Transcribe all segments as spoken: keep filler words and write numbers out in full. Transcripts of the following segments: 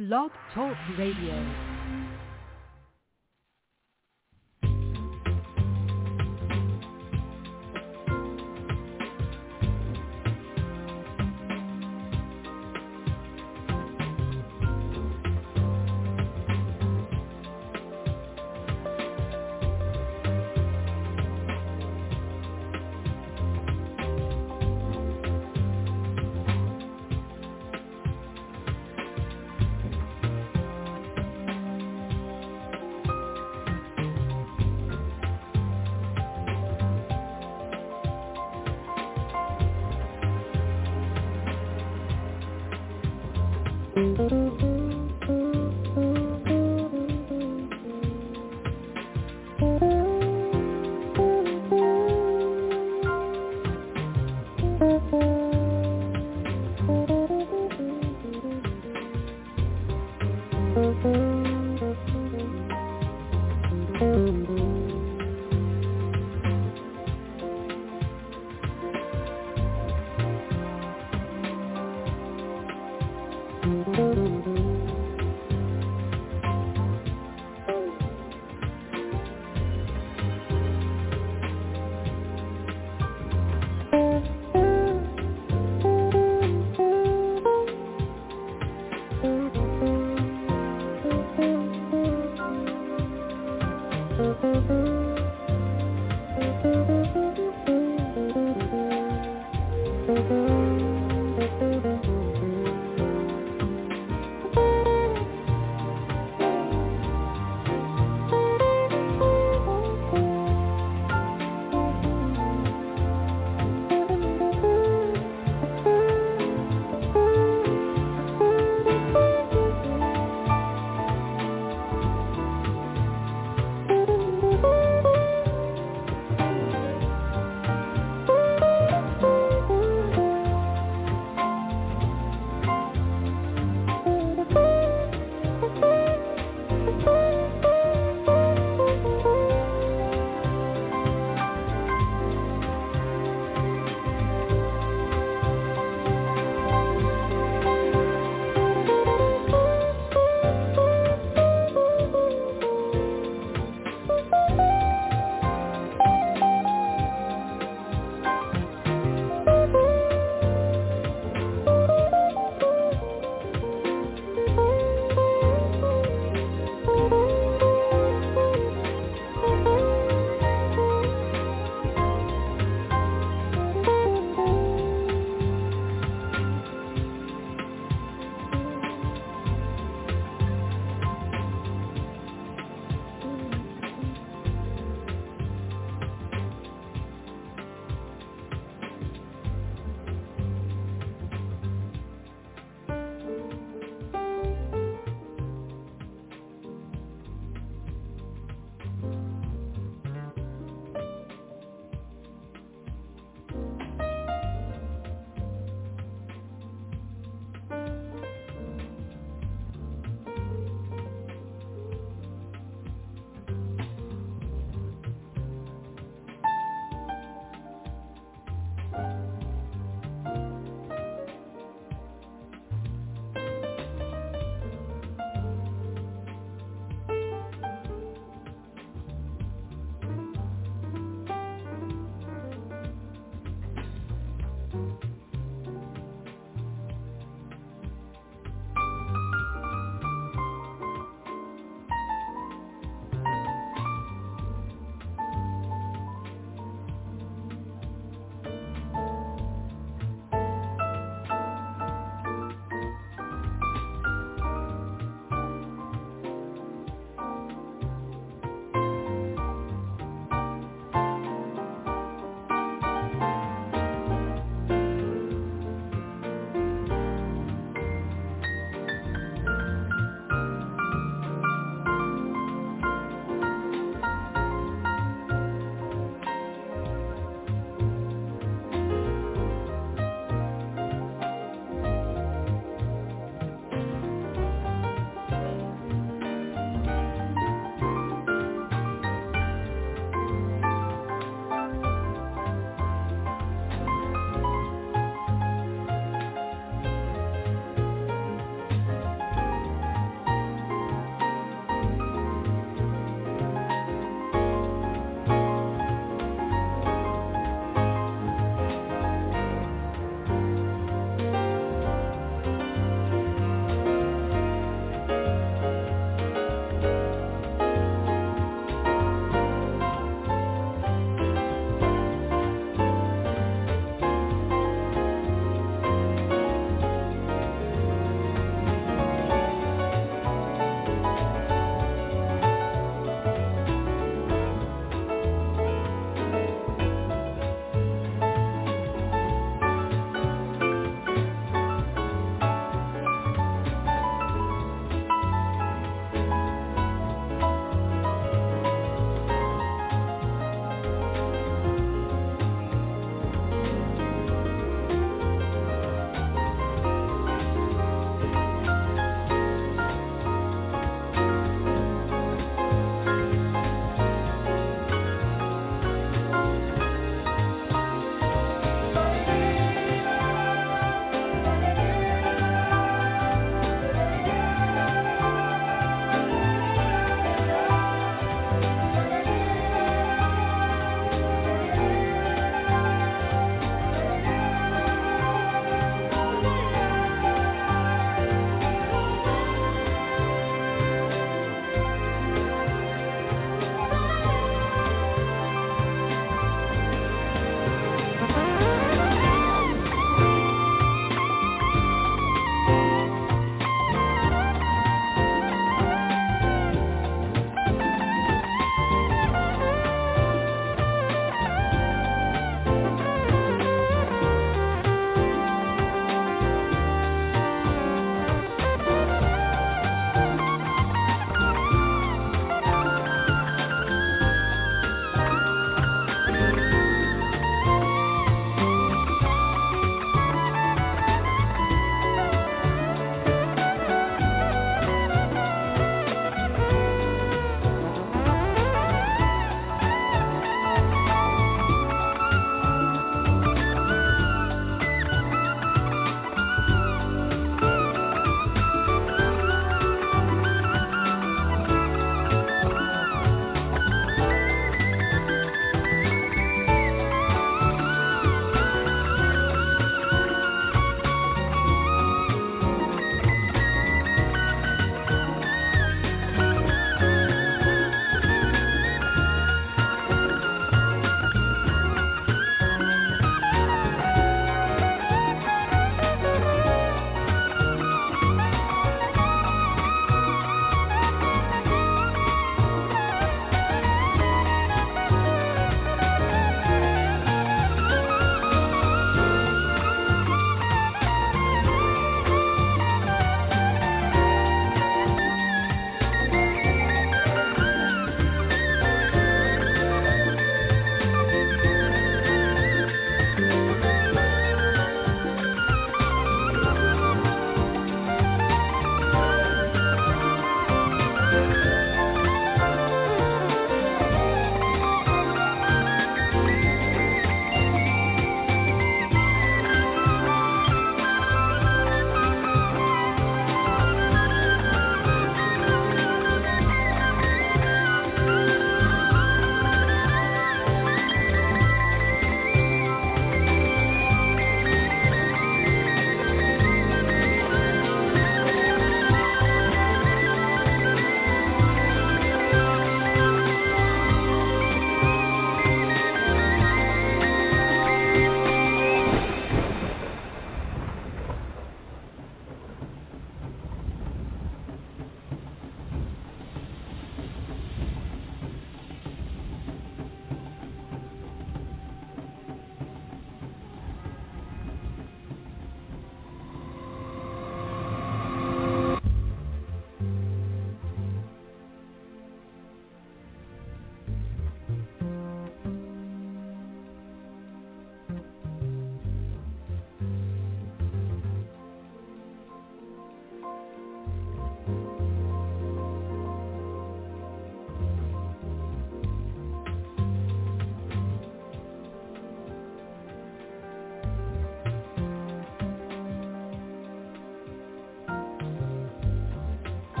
Blog Talk Radio.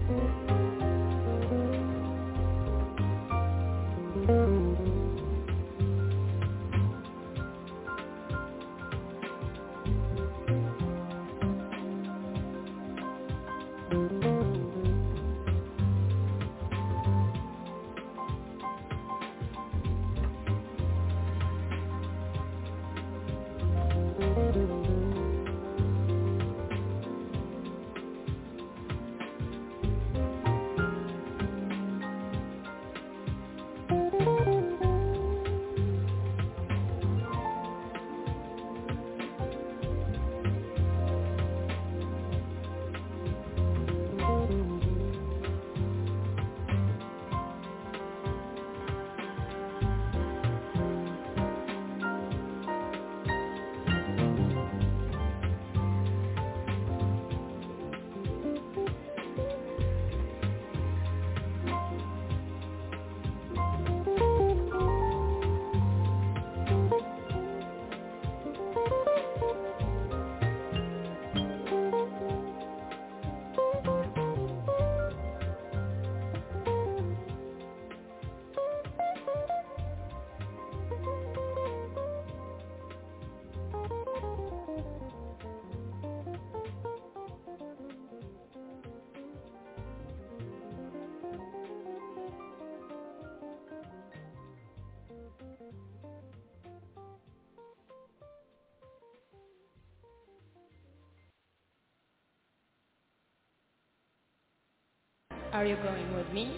Are you going with me?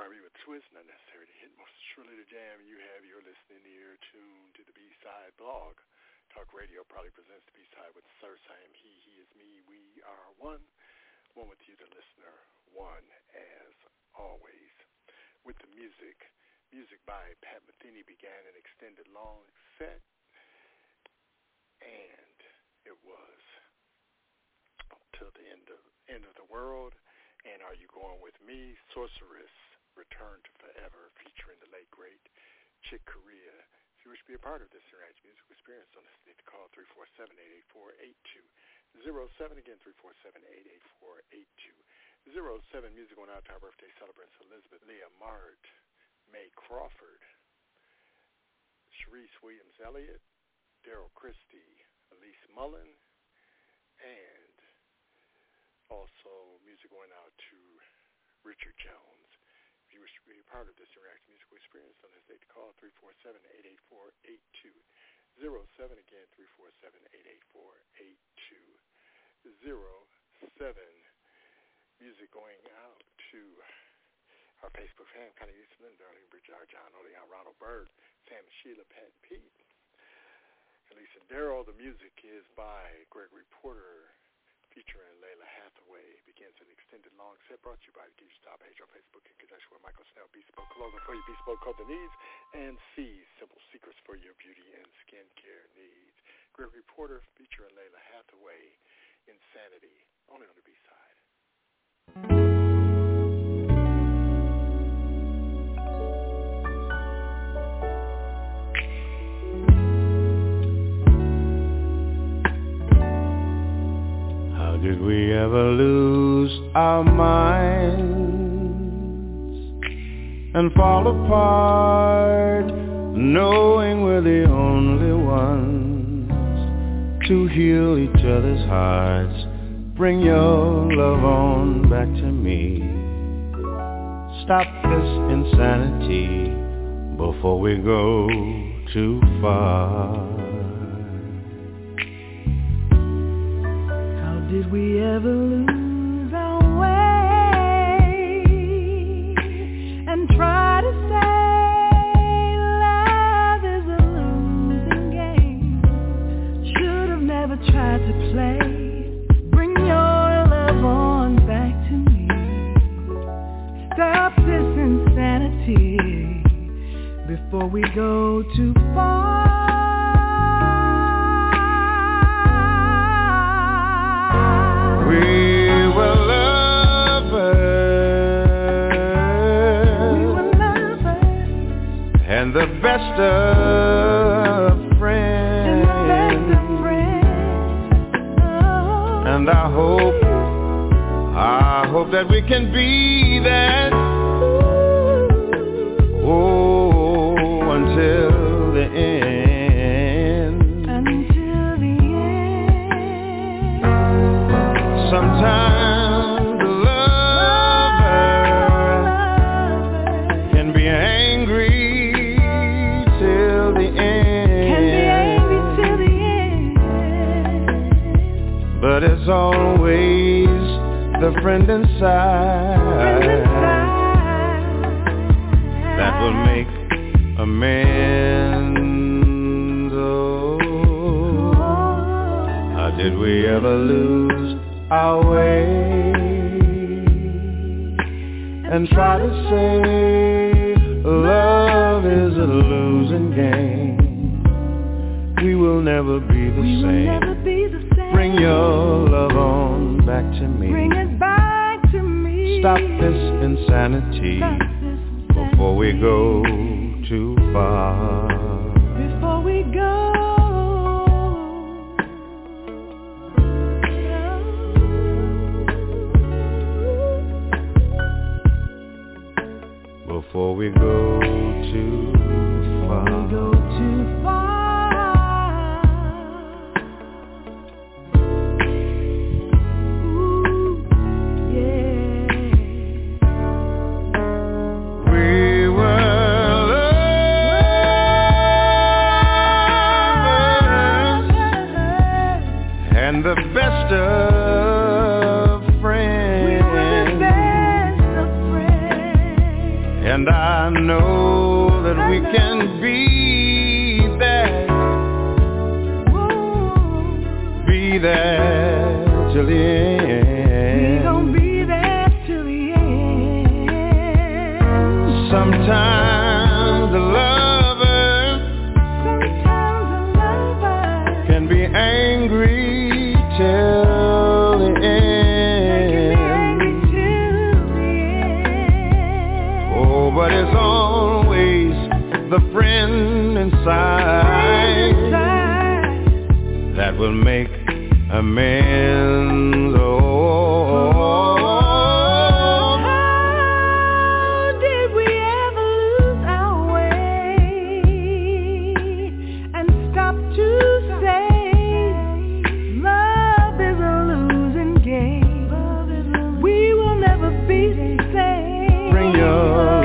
R and B with twist, not necessary to hit, most surely the jam. You have your listening ear tuned to the B-Side blog. Talk Radio proudly presents the B-Side with Sir. I am he, he is me, we are one. One with you, the listener, one as always. With the music, music by Pat Metheny began an extended long set, and it was till the end of end of the world. And Are You Going With Me? Sorceress, Return to Forever, featuring the late, great Chick Corea. If you wish to be a part of this interactive musical experience, don't hesitate to call three four seven, eight eight four, eight two zero seven. Again, three four seven, eight eight four, eight two zero seven. Music going out to our birthday celebrants, Elizabeth Leah Mart, May Crawford, Sharice Williams-Elliott, Daryl Christie, Elise Mullen, and also music going out to Richard Jones. If you wish to be a part of this interactive musical experience, don't hesitate to call three four seven, eight eight four, eight two zero seven. Again, three four seven, eight eight four, eight two zero seven. Music going out to our Facebook fan, Connie Eastman, Darlene Bridger, John Oleon, Ronald Bird, Sam and Sheila, Pat and Pete, Elise and Daryl. The music is by Gregory Porter, featuring Layla Hathaway. Begins an extended long set brought to you by the Geek Stop page on Facebook in conjunction with Michael Snell, Bespoke Clothing for your bespoke clothing needs, and C, Simple Secrets for your beauty and skincare needs. Gregory Porter featuring Layla Hathaway, Insanity, only on the B-Side. Did we ever lose our minds and fall apart, knowing we're the only ones to heal each other's hearts? Bring your love on back to me. Stop this insanity before we go too far. Did we ever lose our way and try to say love is a losing game? Should have never tried to play. Bring your love on back to me. Stop this insanity before we go too far. We were lovers, we were lovers, and the best of friends, and, the best of friends. Oh. And I hope, I hope that we can be that. Oh, until the end. Sometimes the lover can be angry till the end. Can be angry till the end. But it's always the friend inside, friend inside that will make amends. Oh, how did we ever lose our way and try to say love is a losing game? We will never be the we same. Will never be the same. Bring your love on back to me. Bring it back to me. Stop this insanity, Stop this insanity before we go too far. Before we go. Before we go too far. Before we go too far. Ooh, yeah. We were lovers, and the best of friends. We were the best of friends. And I know that we can be there, be there till the end. We gon' be there till the end. Sometimes a lover, sometimes a lover can be angry till the end. But it's always the friend inside, inside that will make amends. Oh, how did we ever lose our way and stop to say love is a losing game? We will never be the same. Bring your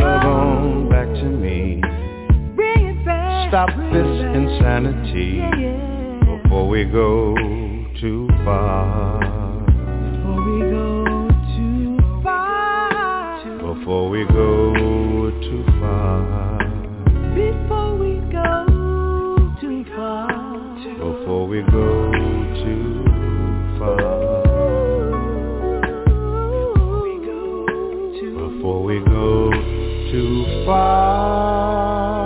stop this insanity yeah, yeah. before we go too far. Before we go too far. Before we go too far. Before we go too far. Before we go too far. Before we go too far.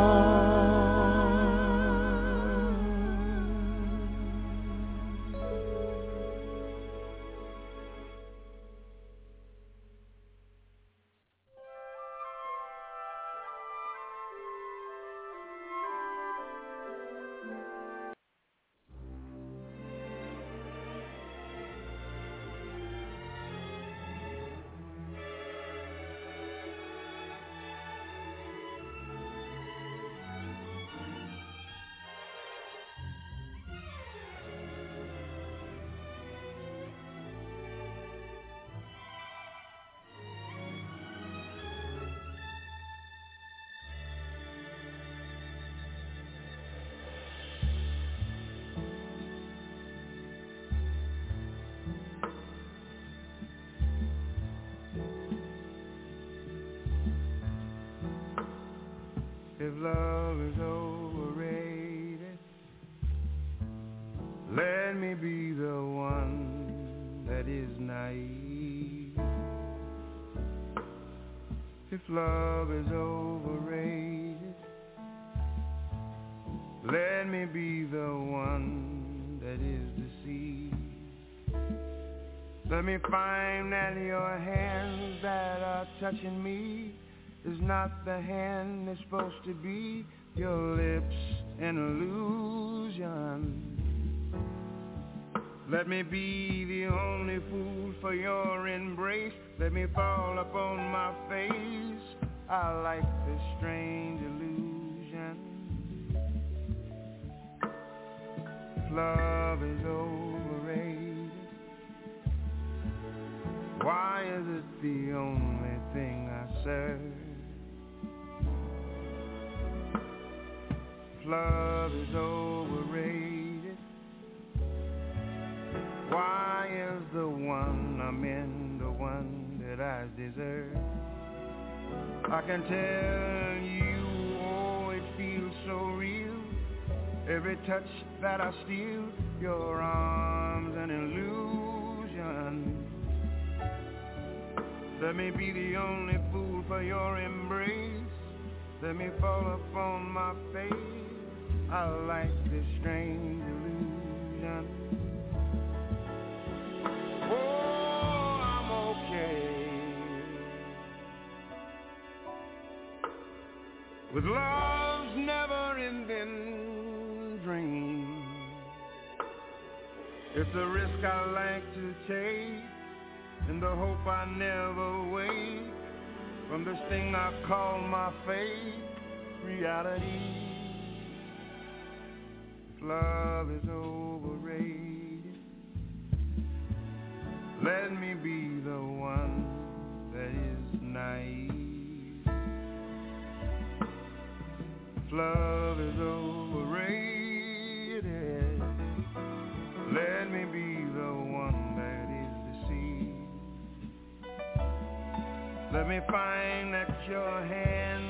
If love is overrated, let me be the one that is naive. If love is overrated, let me be the one that is deceived. Let me find that your hands that are touching me is not the hand that's supposed to be. Your lips an illusion. Let me be the only fool for your embrace. Let me fall upon my face. I like this strange illusion. If love is overrated, why is it the only thing I serve? Love is overrated, why is the one I'm in the one that I deserve? I can tell you, oh, it feels so real. Every touch that I steal, your arms an illusion. Let me be the only fool for your embrace. Let me fall upon my face. I like this strange illusion. Oh, I'm okay with love's never-ending dream. It's a risk I like to take, and the hope I never wake from this thing I call my fate, reality. Love is overrated, let me be the one that is naive. Love is overrated, let me be the one that is deceived. Let me find that your hand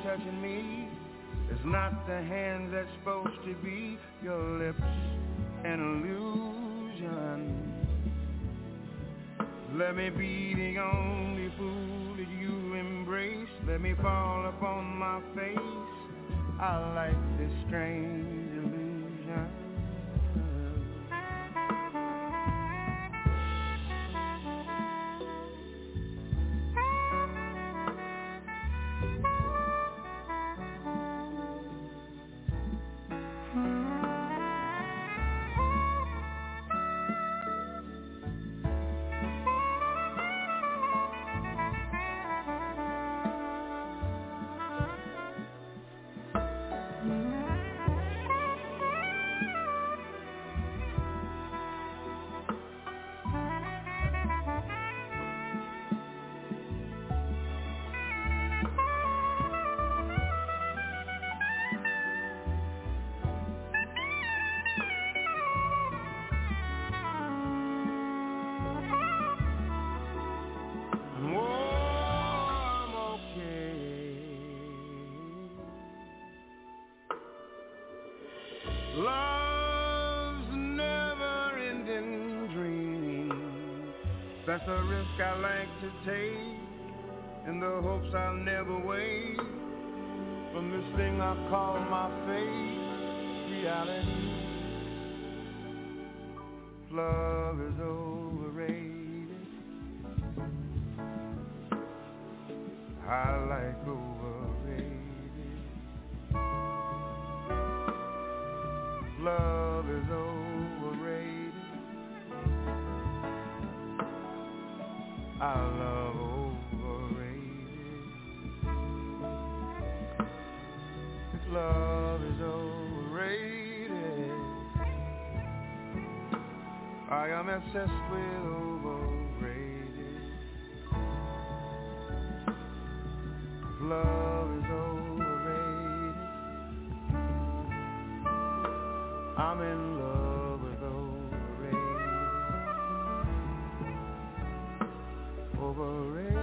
touching me. It's not the hands that's supposed to be. Your lips, an illusion. Let me be the only fool that you embrace. Let me fall upon my face. I like this strange illusion. That's a risk I like to take, in the hopes I'll never wake from this thing I call my fate, reality. Love is overrated. I like overrated. Love is overrated. I love overrated. Love is overrated. I am obsessed with overrated. Love is overrated. I'm in love with overrated. Overrated.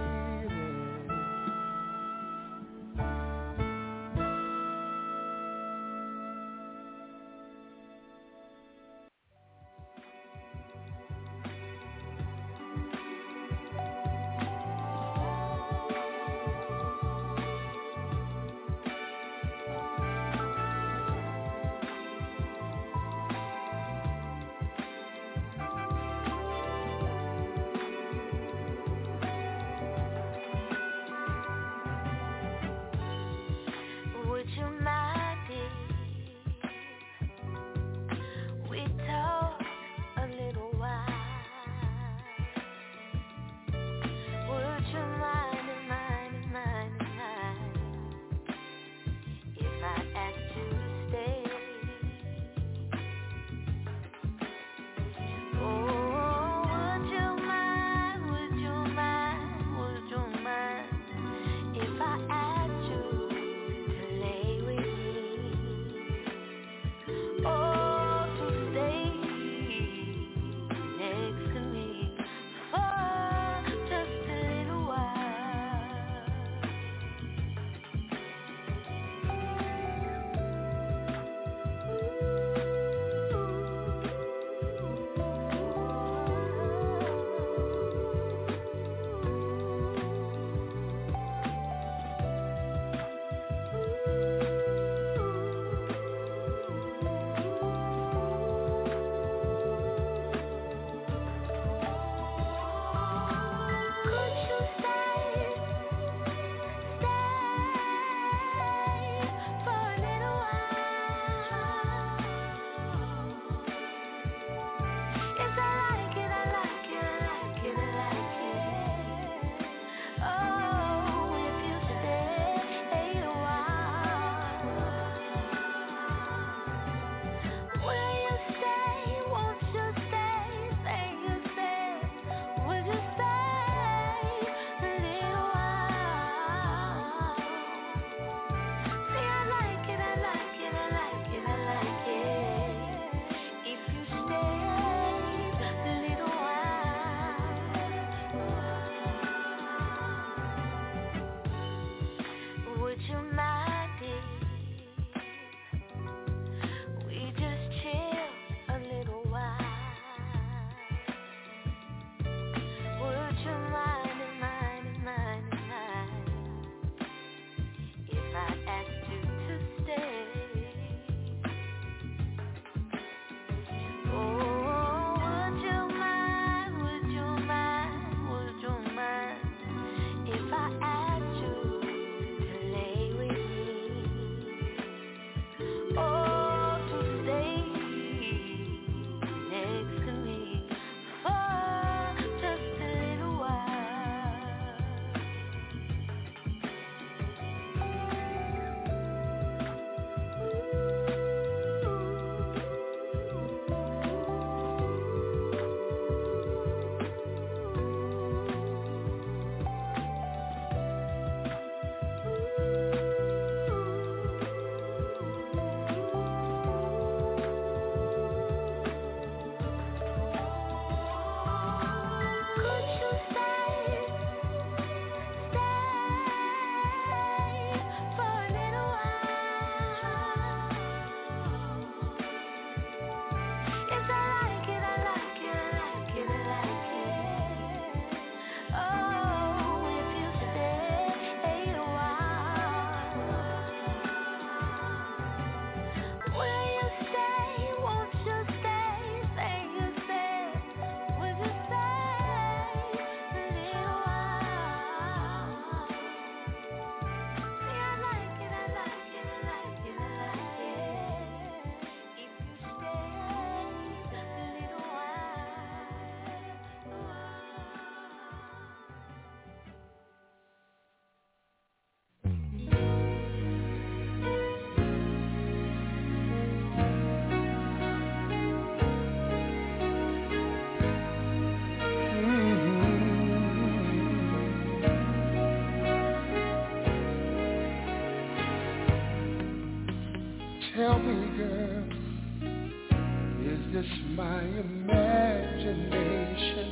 just my imagination?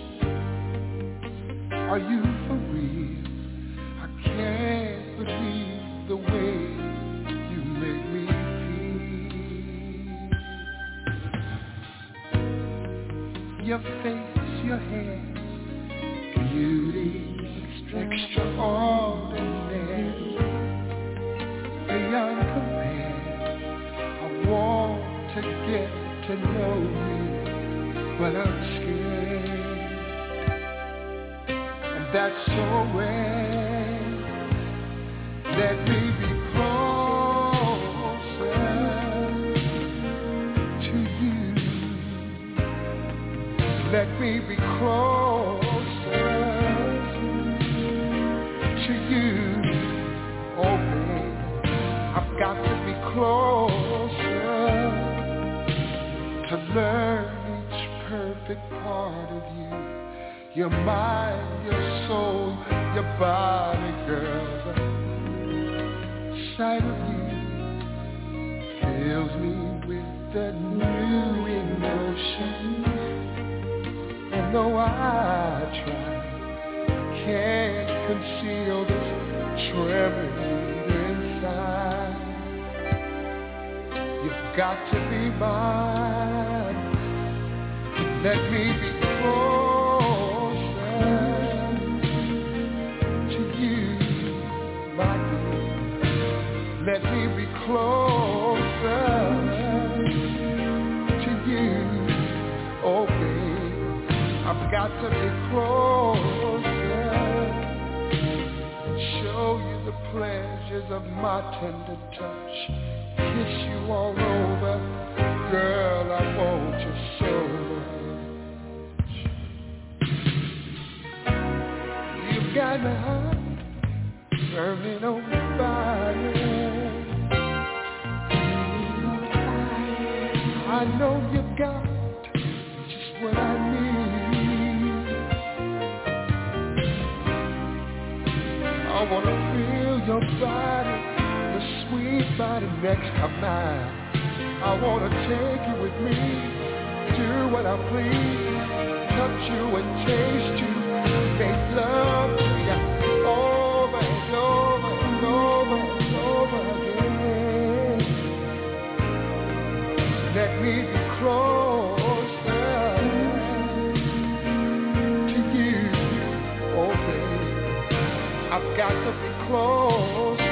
Are you for real? I can't believe the way you make me feel. Your face, your hair, beauty, extraordinary, beyond compare. I want to get to know you, but I'm scared. And that's so rare. Let me be closer to you. Let me be closer to you. Oh, baby, I've got to be closer to learn each perfect part of you. Your mind, your soul, your body, girl. The sight of you fills me with a new emotion. And though I try, can't conceal this trembling inside. You've got to be mine. Let me be closer to you, my girl. Let me be closer to you. Oh, babe, I've got to be closer. Show you the pleasures of my tender touch. Kiss you all over. Girl, I want you so much. You've got my heart burning on fire. I know you've got just what I need. I wanna feel your body, the sweet body next to mine. I wanna take you with me, do what I please, touch you and taste you, make love to you over and over and over and over again. Let me be closer to you, oh baby. I've got to be closer.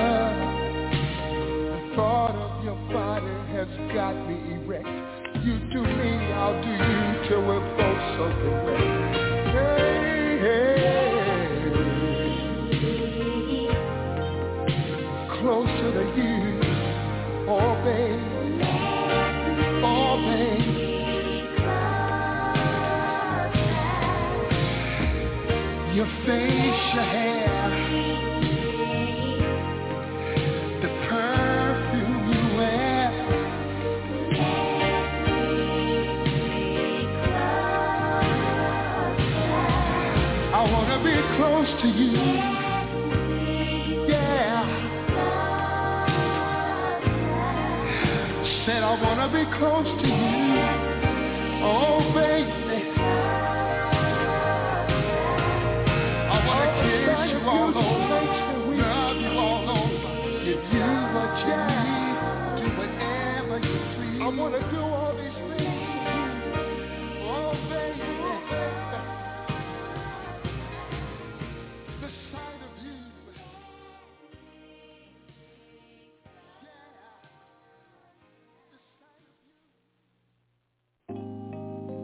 The thought of your body has got me erect. You do me, I'll do you till we're both so correct. Hey, hey. Closer to you, oh baby. Oh baby. Your face, your hair, the perfume you wear. I wanna be close to you. Yeah. Said I wanna be close to you. Oh baby. All over, love you all over. Give you what you need, do whatever you please. I wanna do all these things. Oh baby, the sight of you. Yeah, the sight of you.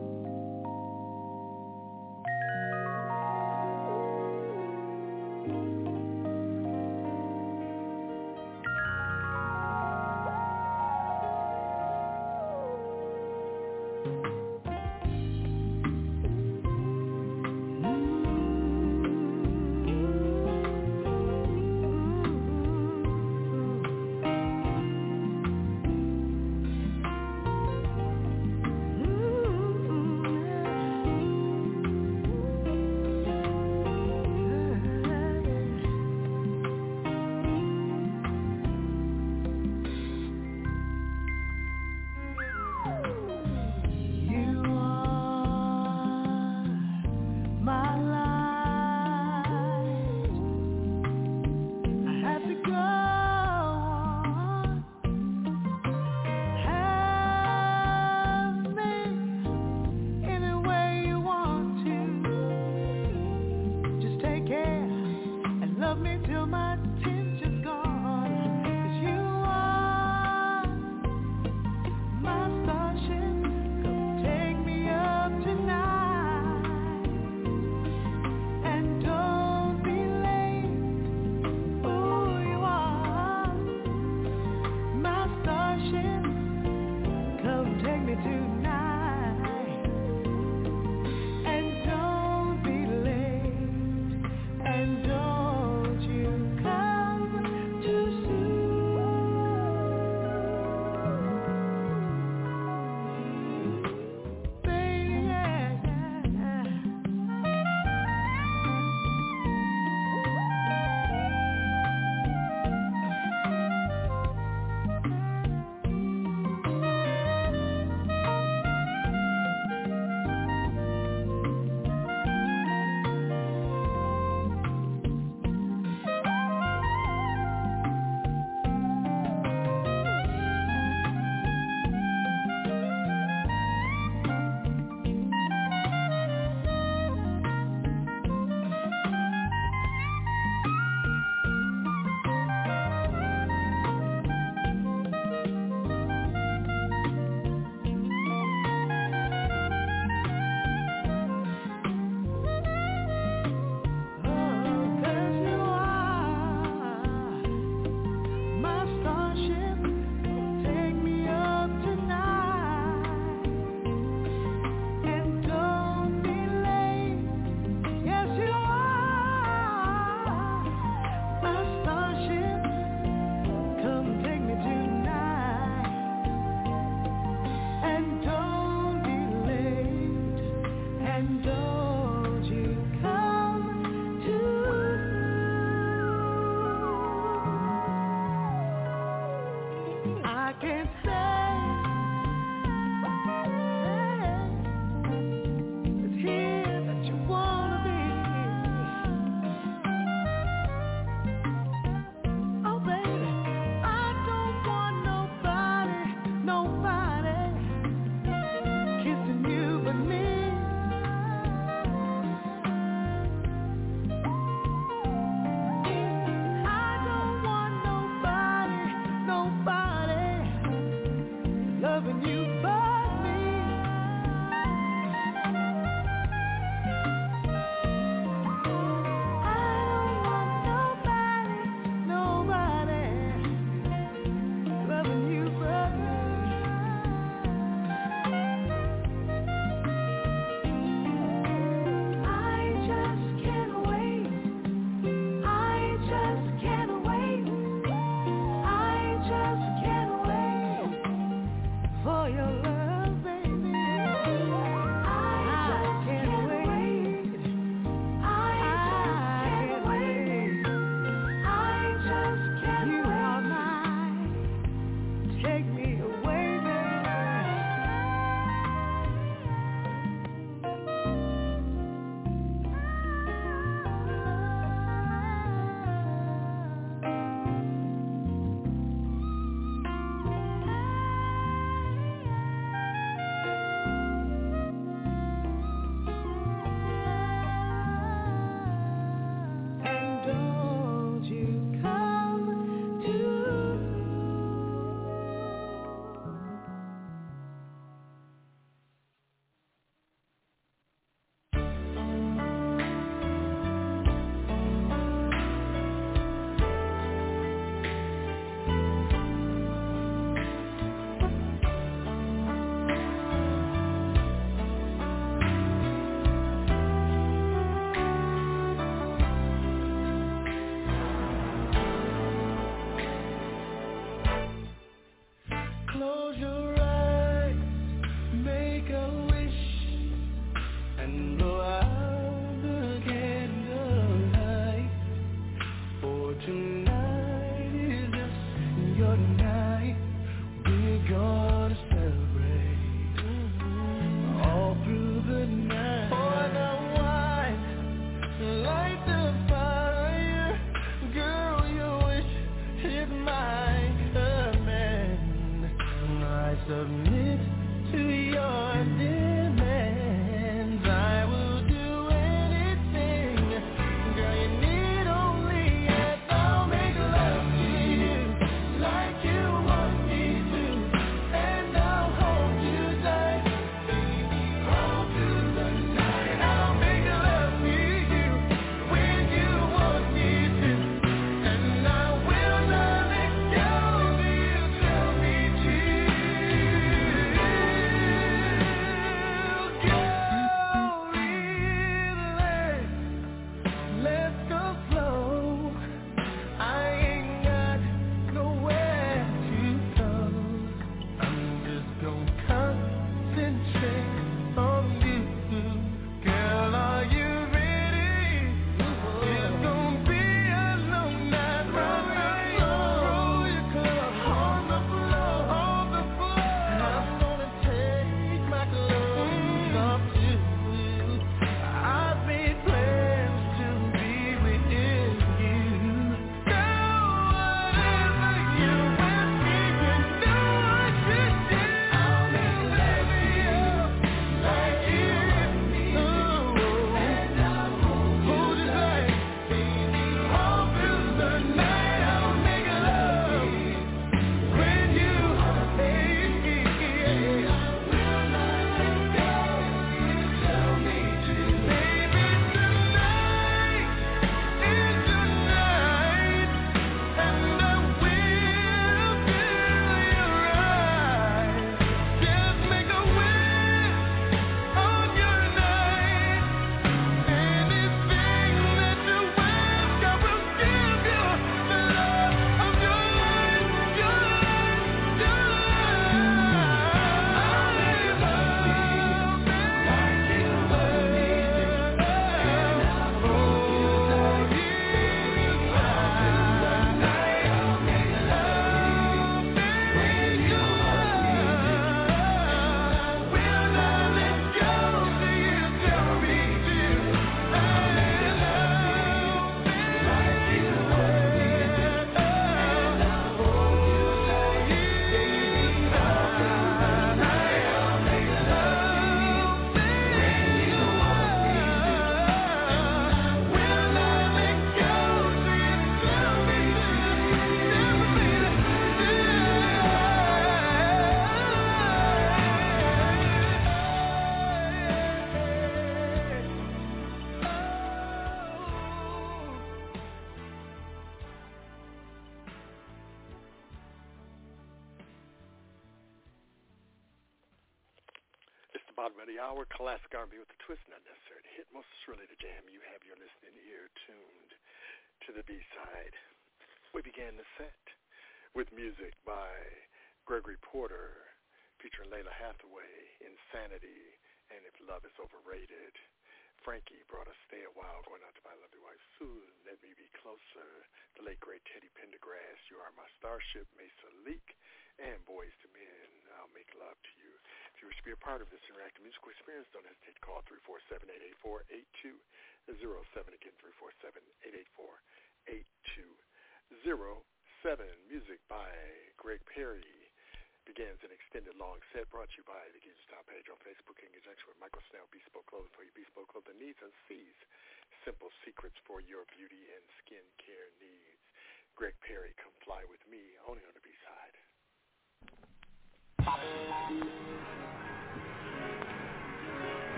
Bottom of the hour, classic R and B with a twist, not necessary to hit, most surely the jam. You have your listening ear tuned to the B-side. We began the set with music by Gregory Porter featuring Layla Hathaway, Insanity, and If Love is Overrated. Frankie brought us Stay a While, going out to my lovely wife Sue, Let Me Be Closer, the late great Teddy Pendergrass, You Are My Starship, Mesa Leak, and Boys to Men, I'll Make Love to You. If you wish to be a part of this interactive musical experience, don't hesitate to call three four seven, eight eight four, eight two zero seven. Again, three four seven, eight eight four, eight two zero seven. Music by Greg Perry begins an extended long set brought to you by the Geezer Style page on Facebook in conjunction with Michael Snell, Bespoke Clothing for your bespoke clothing needs, and sees simple secrets for your beauty and skin care needs. Greg Perry, Come Fly With Me, only on the B-side.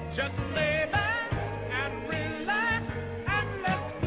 Just lay back and relax and let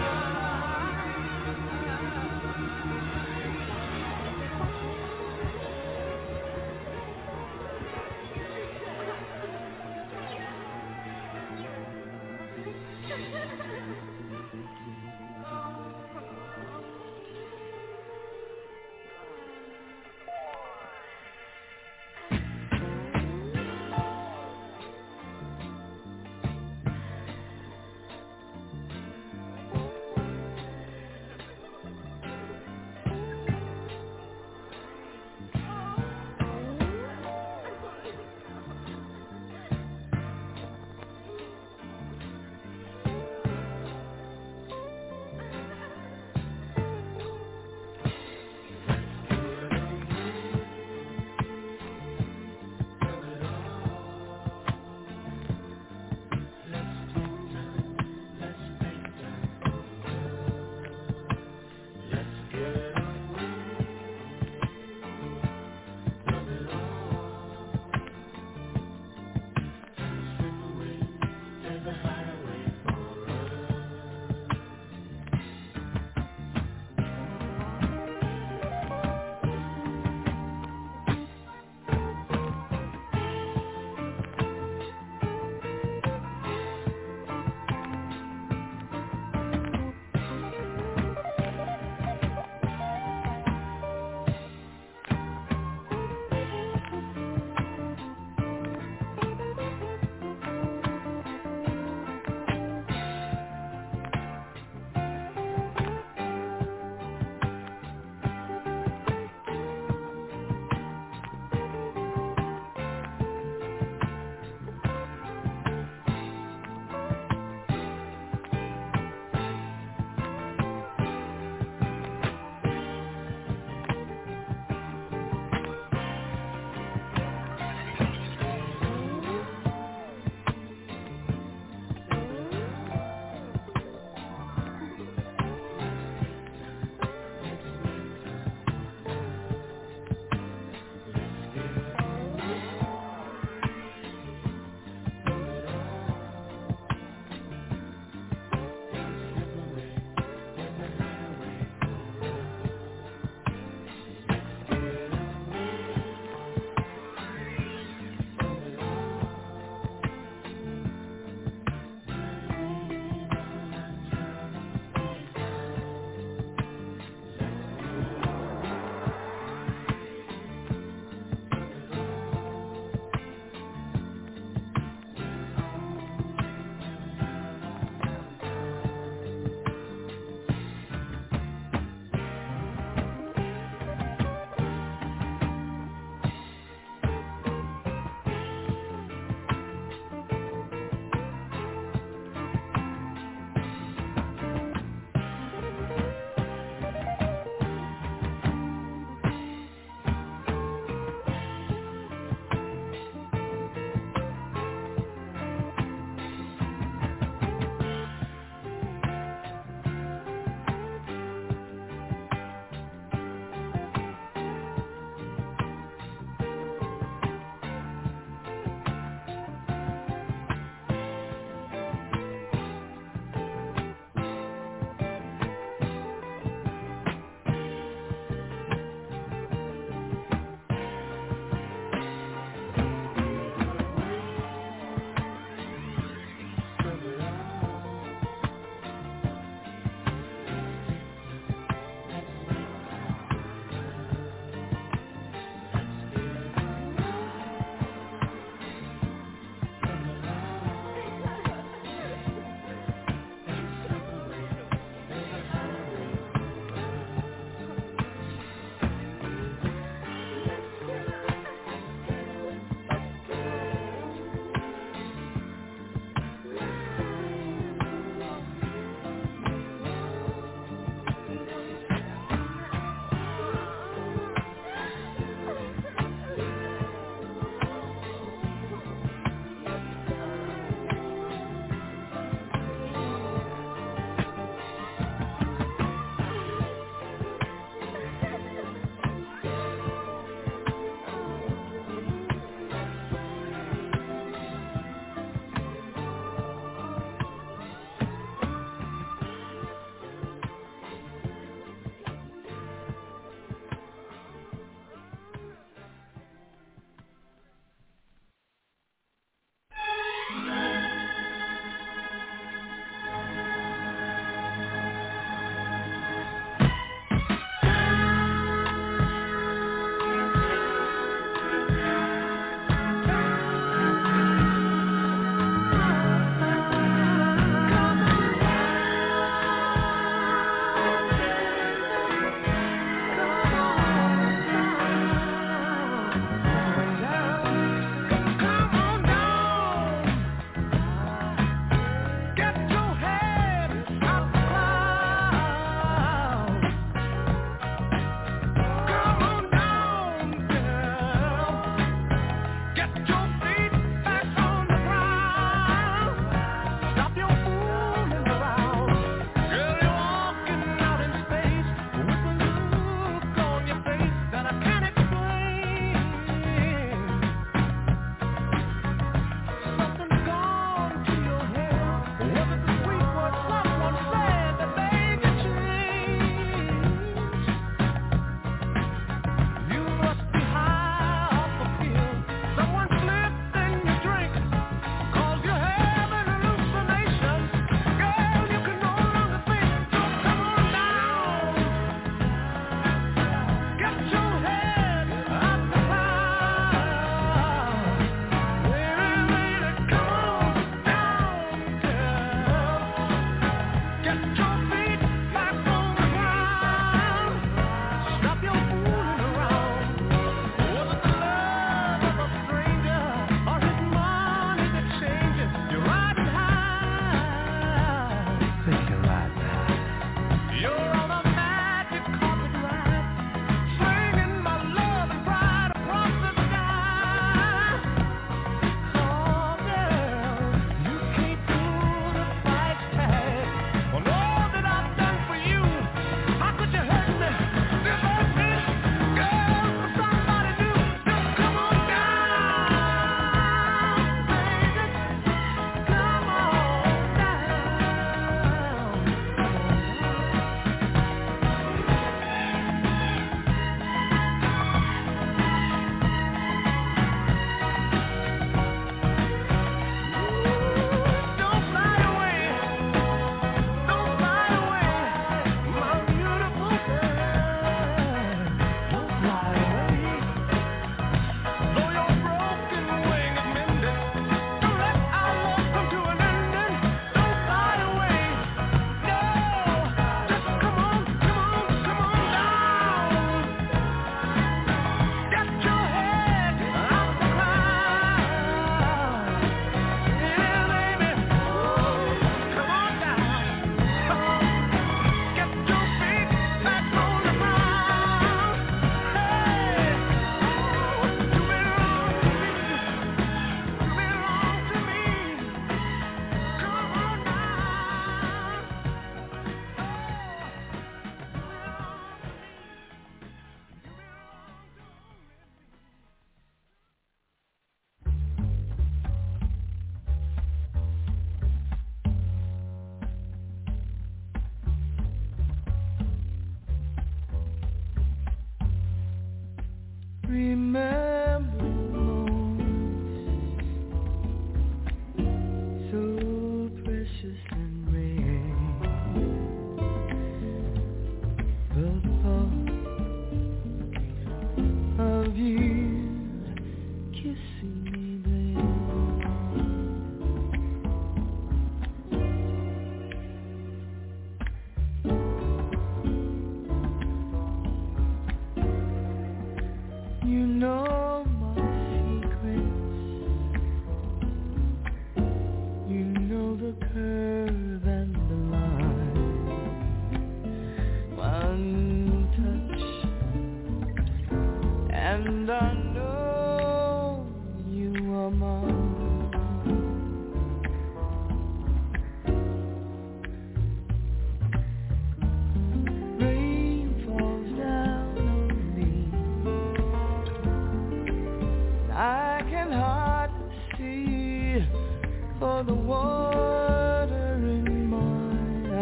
for the water in my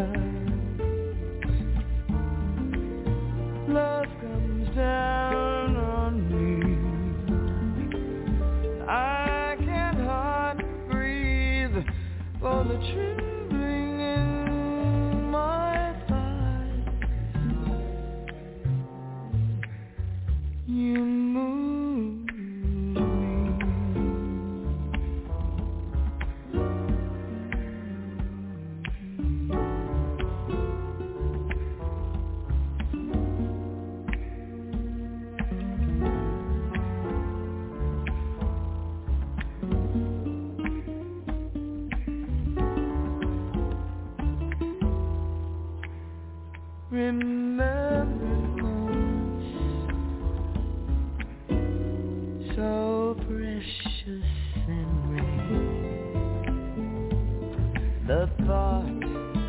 eyes. Love comes down on me. I can't hardly breathe for the trembling in my thighs. You move me. Remembrance so precious and rare. The thought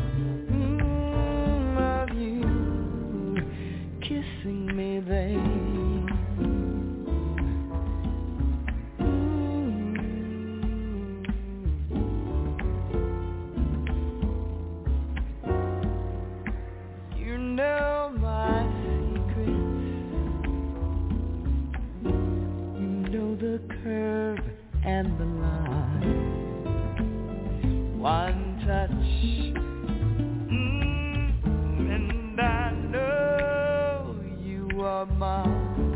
mm, of you kissing me there. You know my secrets. You know the curve and the line. One touch, mm, and I know you are mine.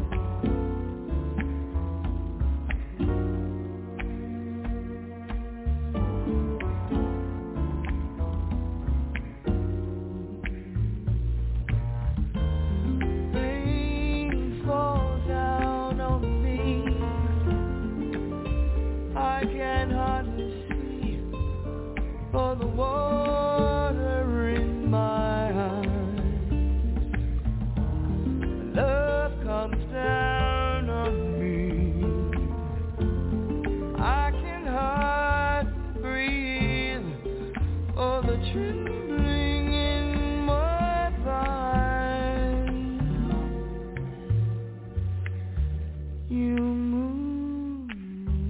Rain falls down on me. I can hardly see for the water in my eyes. Love comes down on me. I can hardly breathe for the trembling in my thighs. You move me.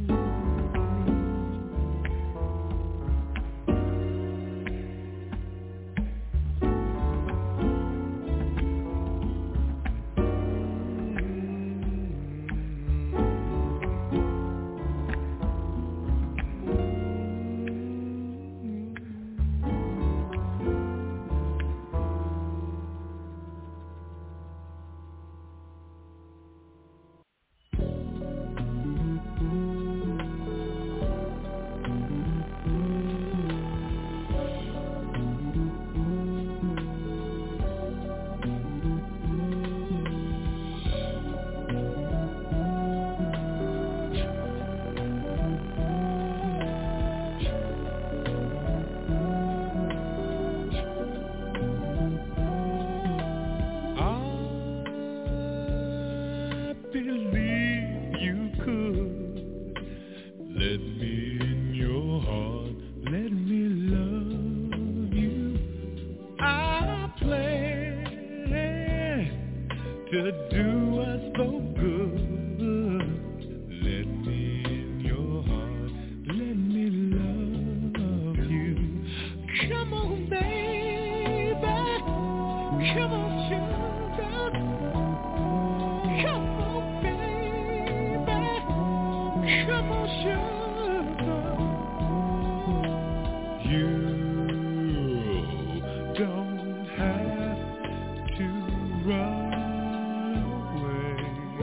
I believe you could let me in your heart, let me love you. I plan to do us so good. Let me in your heart, let me love you. Come on, baby, come on, sugar. Come on, baby, come on, sugar. You don't have to run away.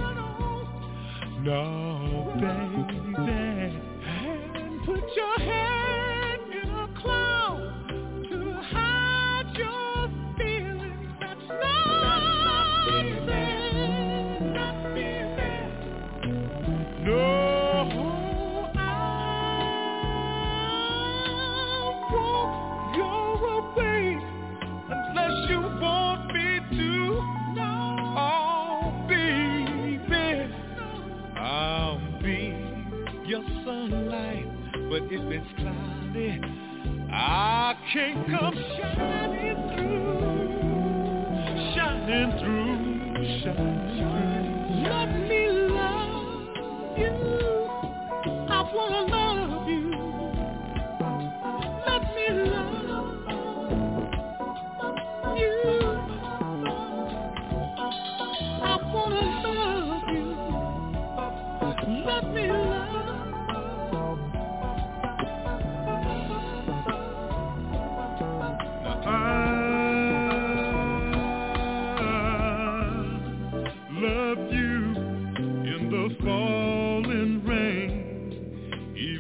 No, baby, and put your head in a cloud to hide your feelings. That's not easy. Not easy. No, I won't go away unless you want me to. Oh, baby, I'll be your sunlight, but if it's cloudy, I can't come shining through, shining through, shining through. Let me love you. I wanna love you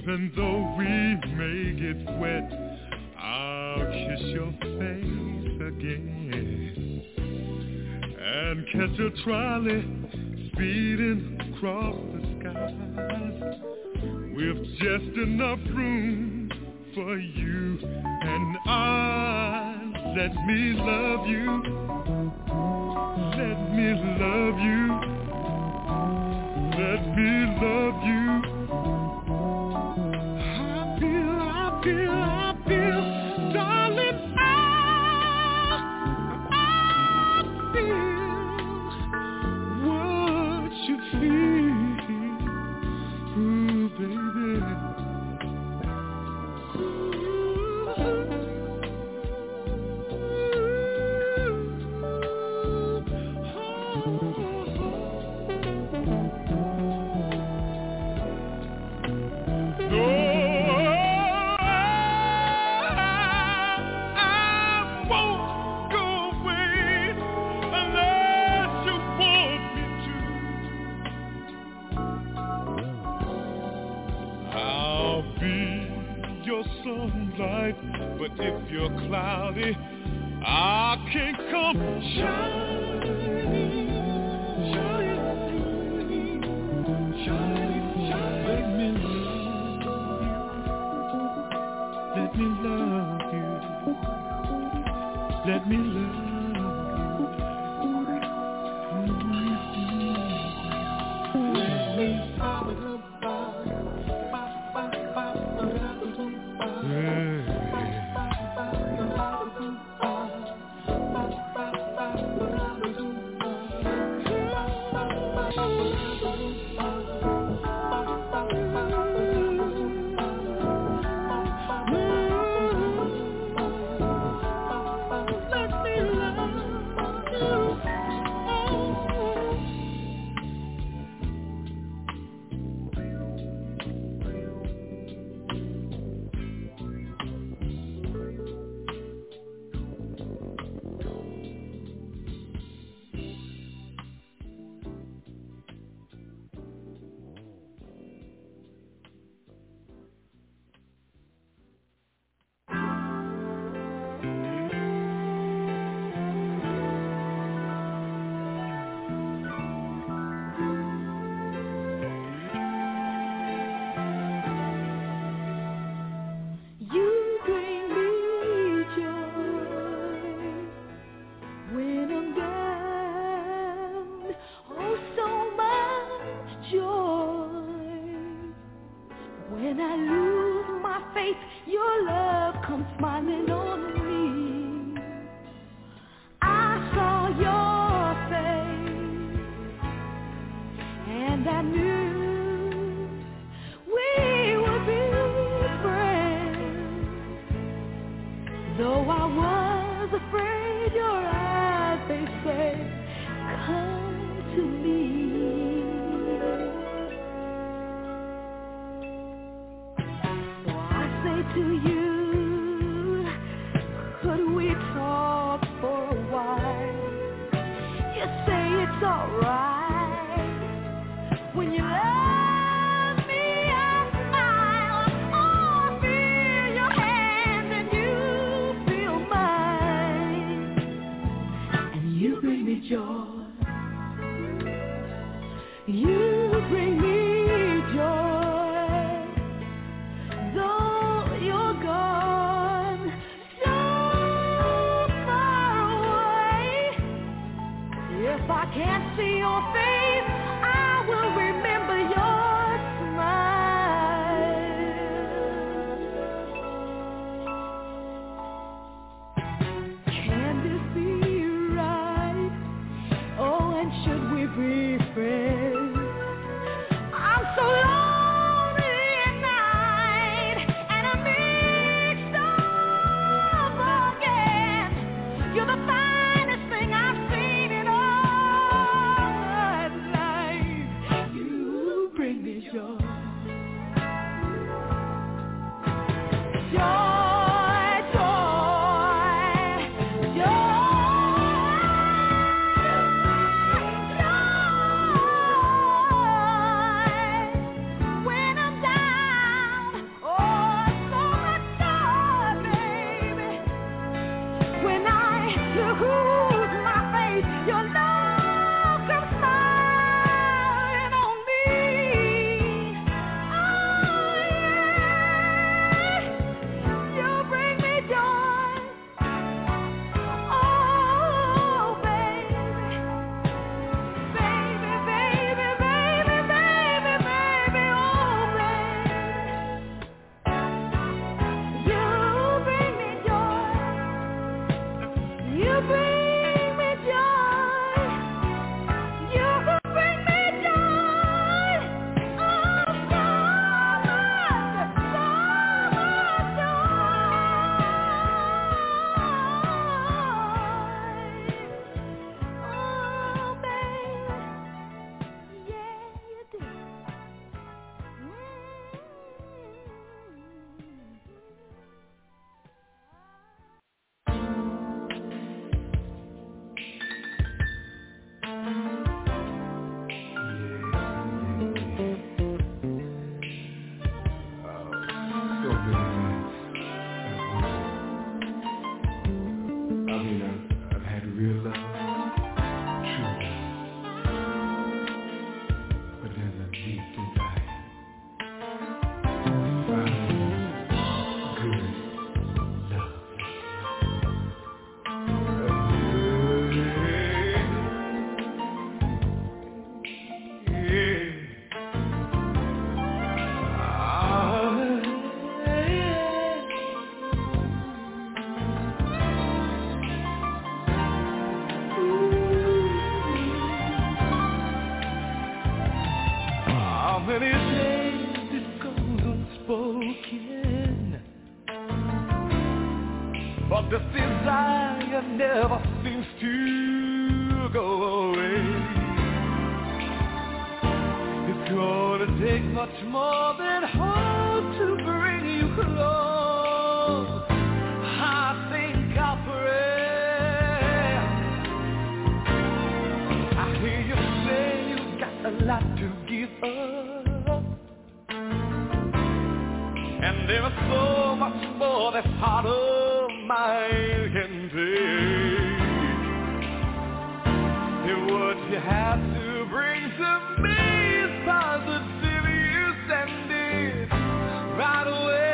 Even though we may get wet, I'll kiss your face again and catch a trolley speeding across the skies with just enough room for you and I. Let me love you. Let me love you. Let me love you. I feel, I feel, I feel, darling, I, I feel what you feel, ooh, baby. Sunlight, but if you're cloudy, I can't come shining, shining, shining, shining. Let me love you. Let me love you. Let me love you. Let me love you. You bring me joy, though you're gone. this desire never seems to go away. It's gonna take much more than hope to bring you close. I think I'll pray. I hear you say you've got a lot to give up, and there's so much more that's heart of mine can take. And what you have to bring to me is positive, you send it right away.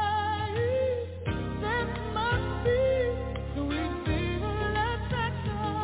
Sacrifice.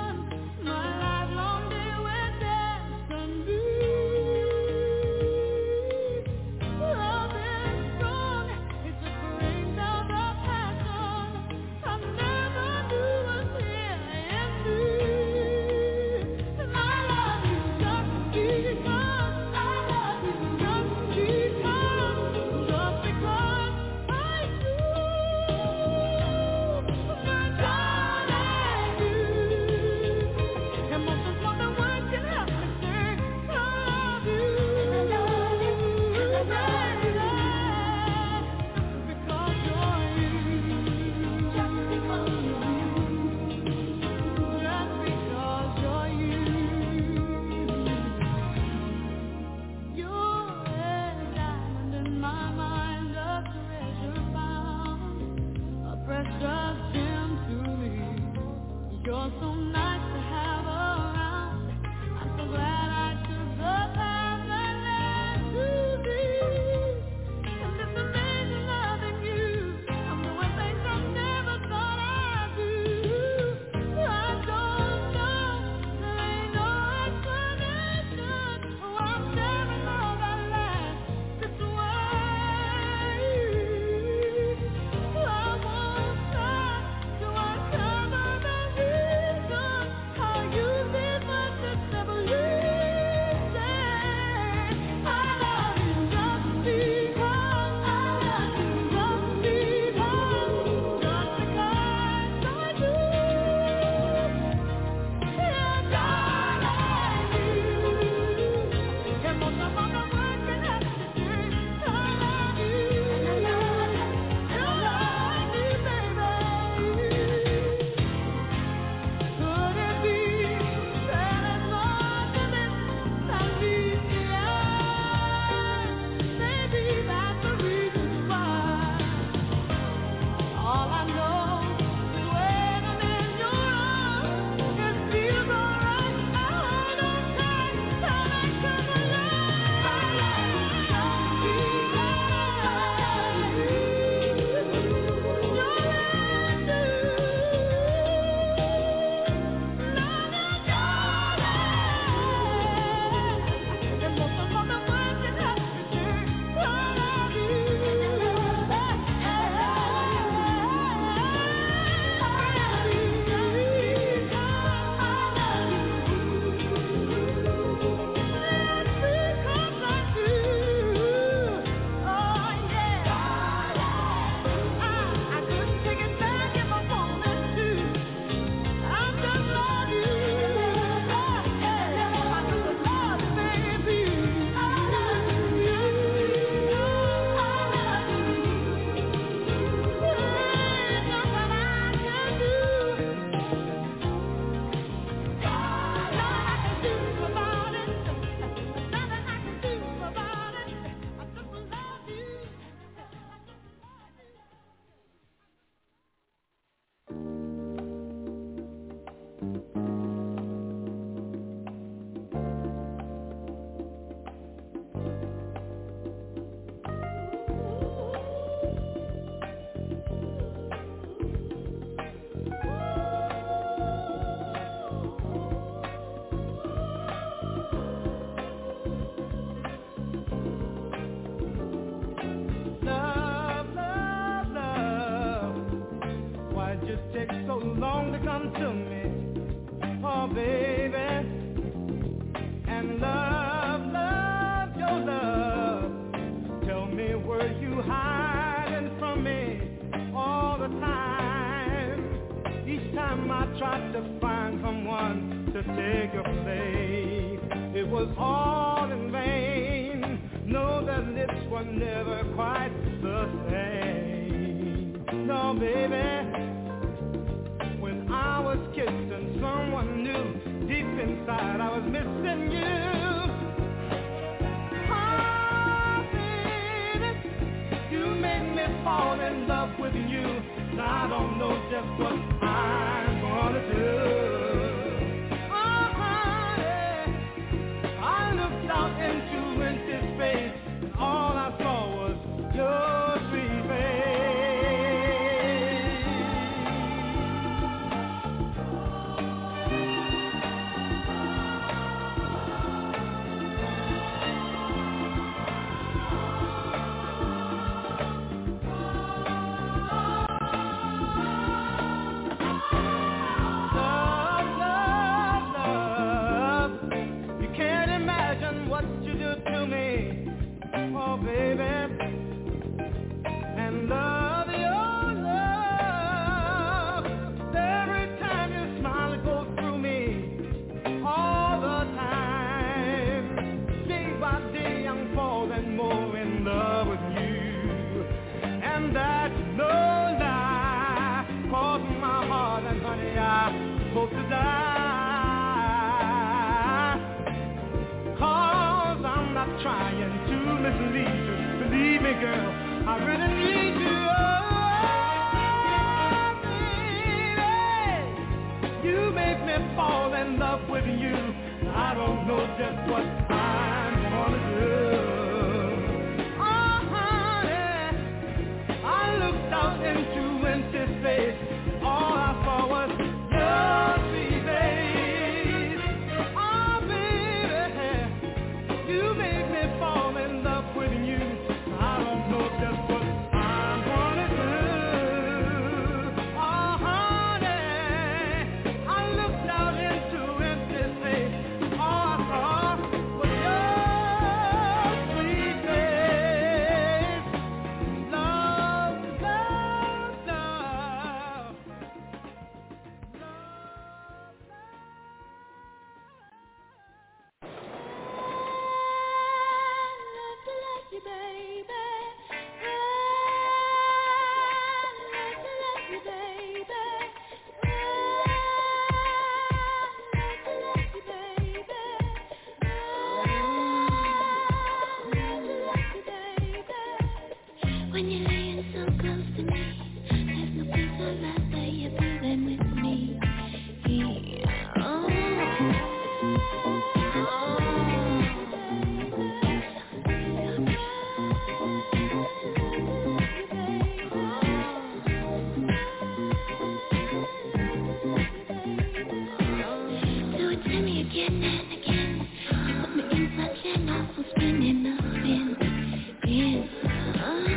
Believe me, girl, I really need you. Oh, just what I'm gonna do. Oh, honey, I looked out into empty space. All I saw was your sweet face. Oh, baby, you made me fall in love with you. I don't know just what I'm gonna do. Oh, honey, I looked out into empty space. All I saw was your sweet face. Love, love, love. When you're laying so close to me, there's no place I'd rather you be than with me. Oh, do it to me again and again. You put me in such an awful spin in a spin. Spin. Oh.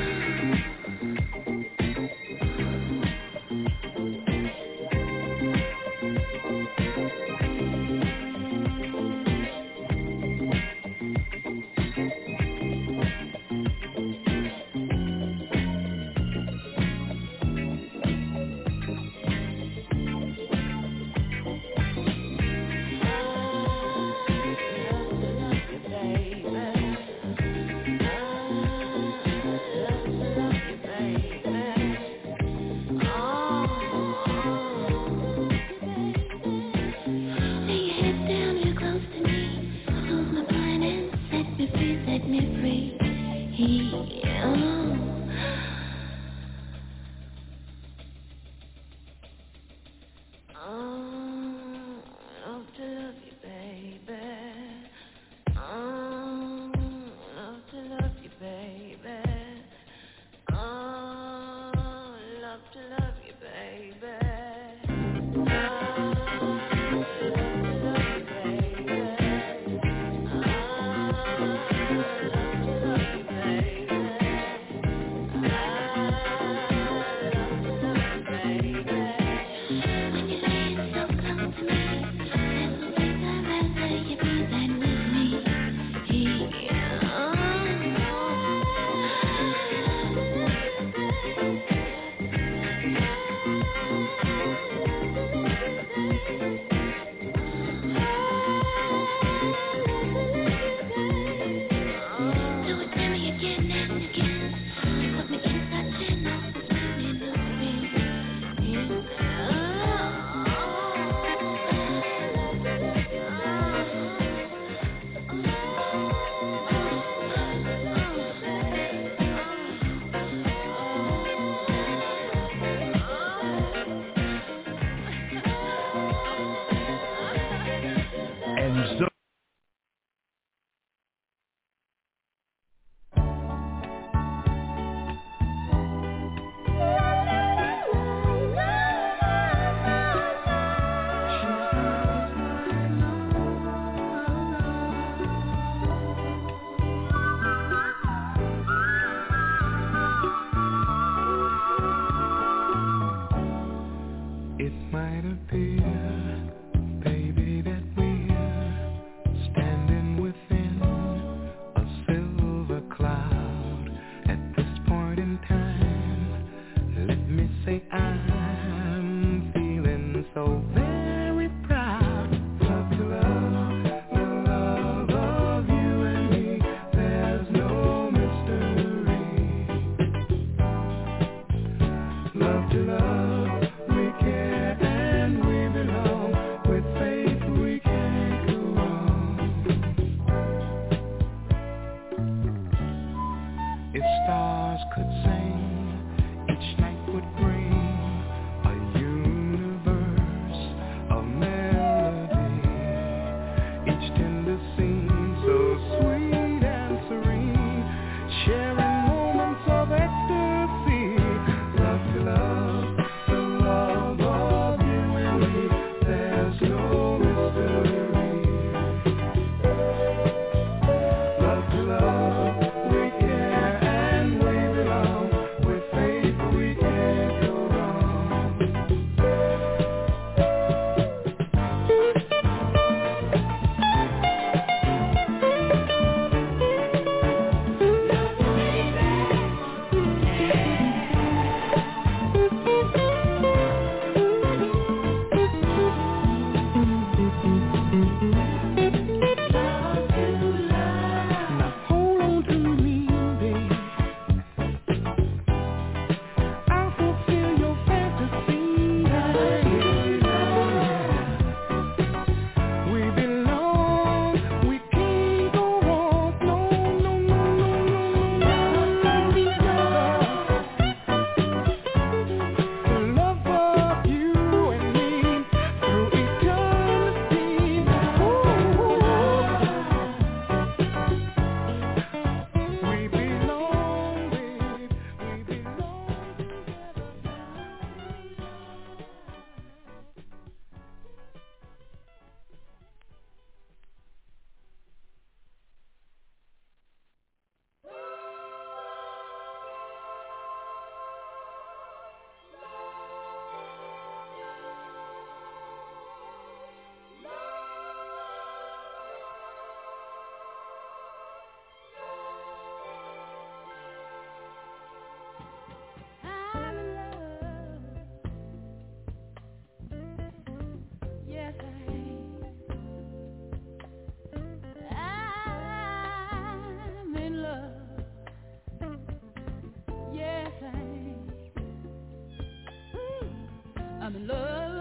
I'm in love.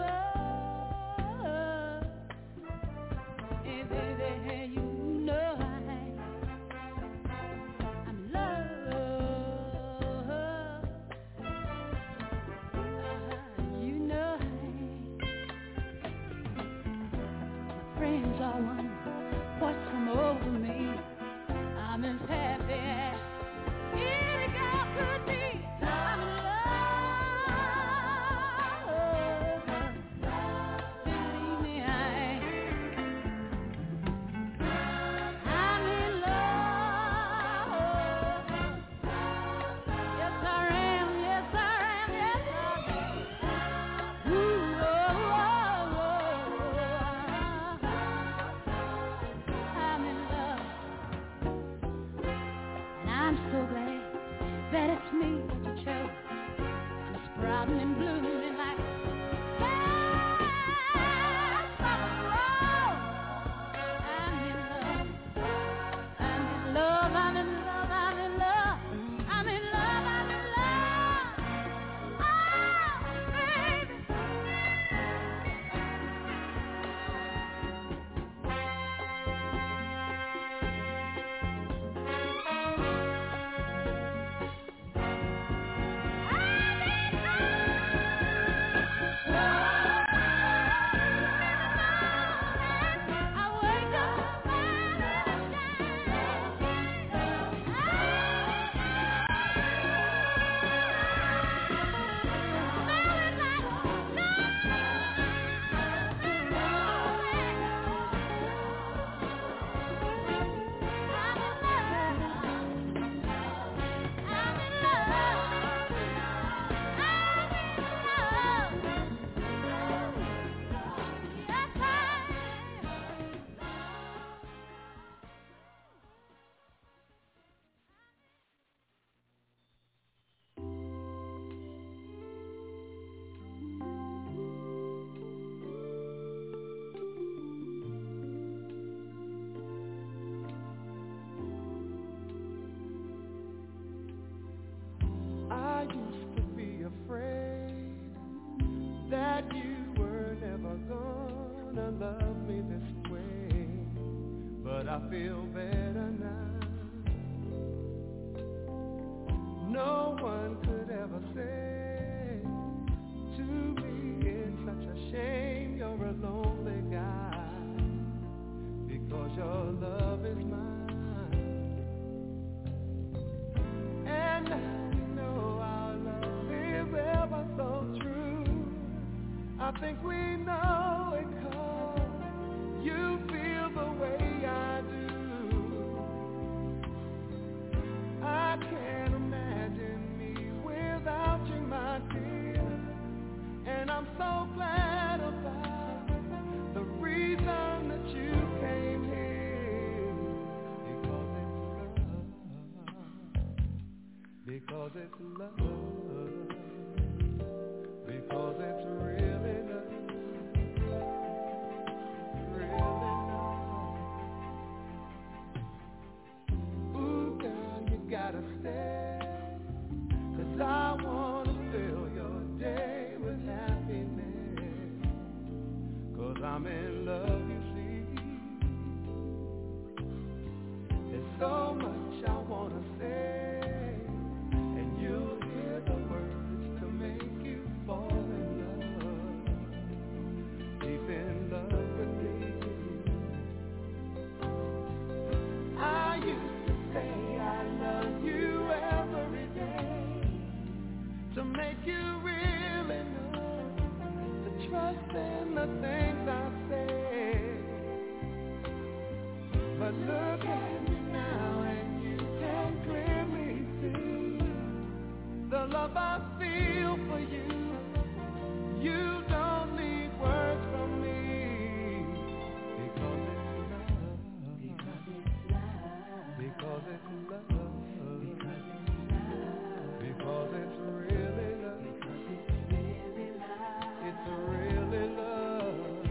Hey, baby, you know I, I'm in love. Uh, you know I, my friends all want what's come over me. I'm as happy as any girl could be. I'm in love. Believe me, I, I'm in love. Yes, I am. Yes, I am. Yes, I am. Ooh, oh, oh, oh. I'm in love. And I'm so glad that it's me that you chose. I'm sprouting and blooming like summer rose. I'm in love. I'm in love. I'm in love. I'm in love. I'm in love. I'm in love. Oh, baby. I used to be afraid that you were never gonna love me this way, but I feel better now. No one could ever say to me it's such a shame you're a lonely guy, because your love is mine. And now we know our love is ever so true. I think we know it 'cause you feel the way I do. I can't imagine me without you, my dear. And I'm so glad about the reason that you came here. Because it's love. Because it's love. Because it's really love. Really love. Ooh, girl, you gotta stay. 'Cause I wanna fill your day with happiness. 'Cause I'm in love, you see. There's so much I wanna say. You'll hear the words to make you fall in love, deep in love with me. I used to say I love you every day, to make you really know, to trust in the things I say. But look at me now and you can clearly see the love I feel for you. You don't need words from me. Because it's love. Because it's love. Because it's really love. It's really love.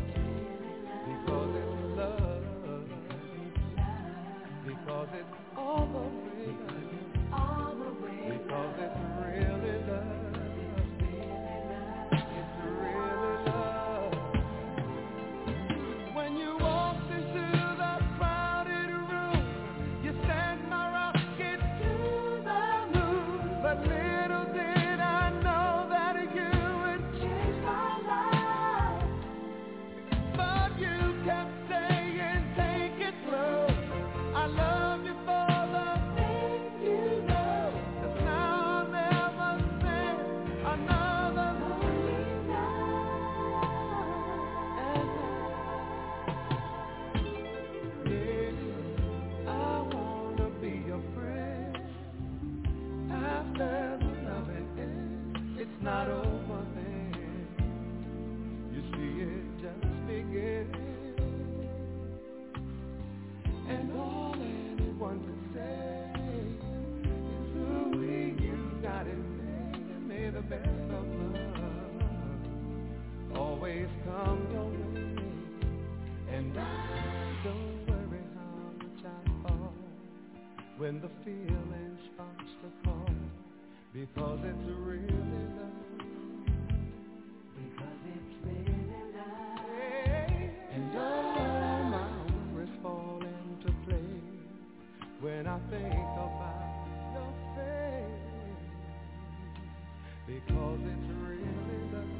always come your way. And I don't worry how much I fall when the feeling starts to call, because it's really love. Because it's really love. And all my worries fall into place when I think about your face. Because it's really love.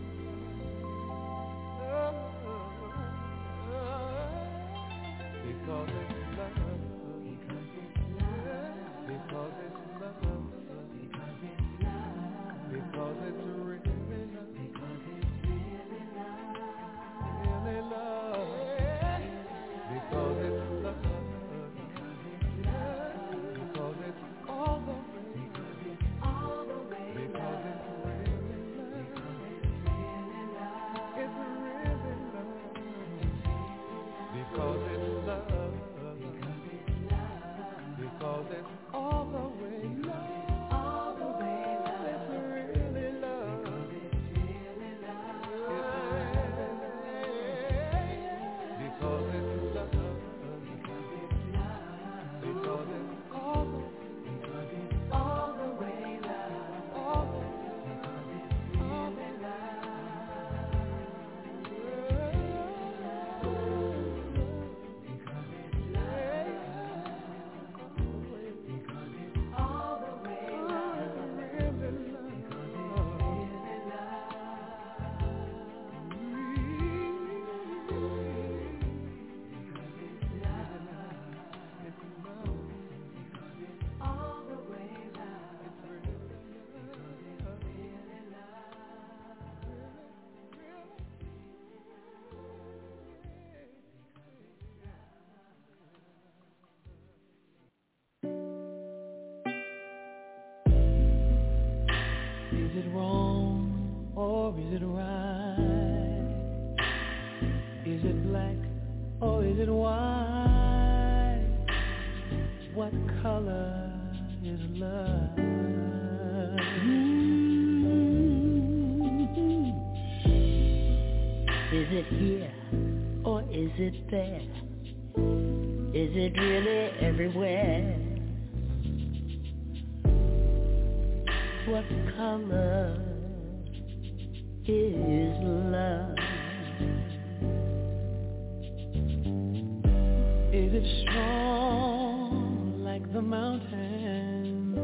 Oh, because it's love. Because it's love. Because it's love. Because it's really love. Because it's really love. Really love. Because it's love. Because it's all the way. Because it's all the way. Because it's really love. It's really love. Because it's love. Because it's all the way love. All the way love. It's really love. Because it's really love. Because it's love. Because it's love. Because it's all the because it's all the way love. All the because it's really love. Because it's love. Is it wrong or is it right? Is it black or is it white? What color is love? Mm-hmm. Is it here or is it there? Is it really everywhere? What color is love? Is it strong like the mountains,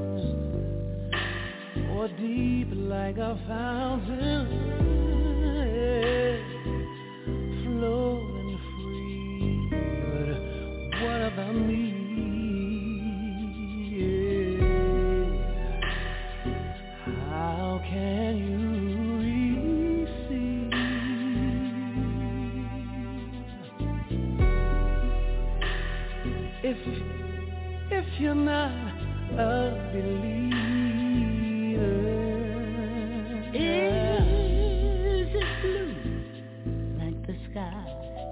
or deep like a fountain, flowing free? But what about me? How can you receive if if you're not a believer? Is it blue like the sky?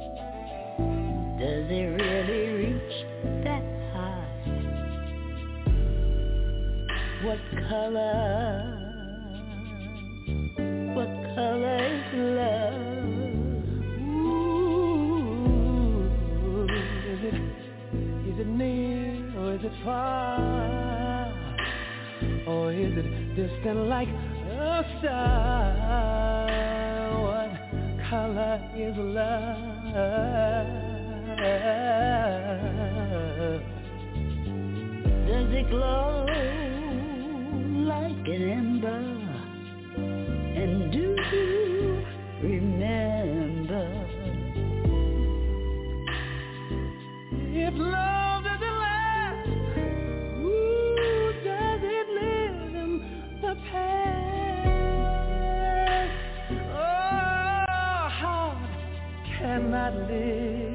Does it really reach that high? What color? What color is love? Ooh, is it, is it near or is it far? Or is it distant like a star? What color is love? Does it glow like an ember? And do you remember? If love doesn't last, ooh, does it live in the past? Oh, heart cannot live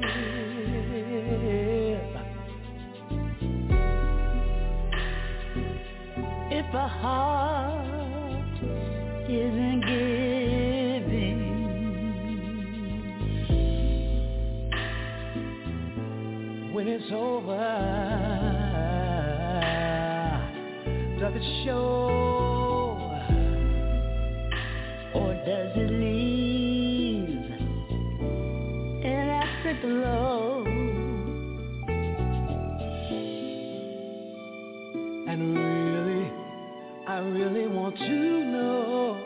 if a heart isn't giving. When it's over, does it show or does it leave with love. And really, I really want to know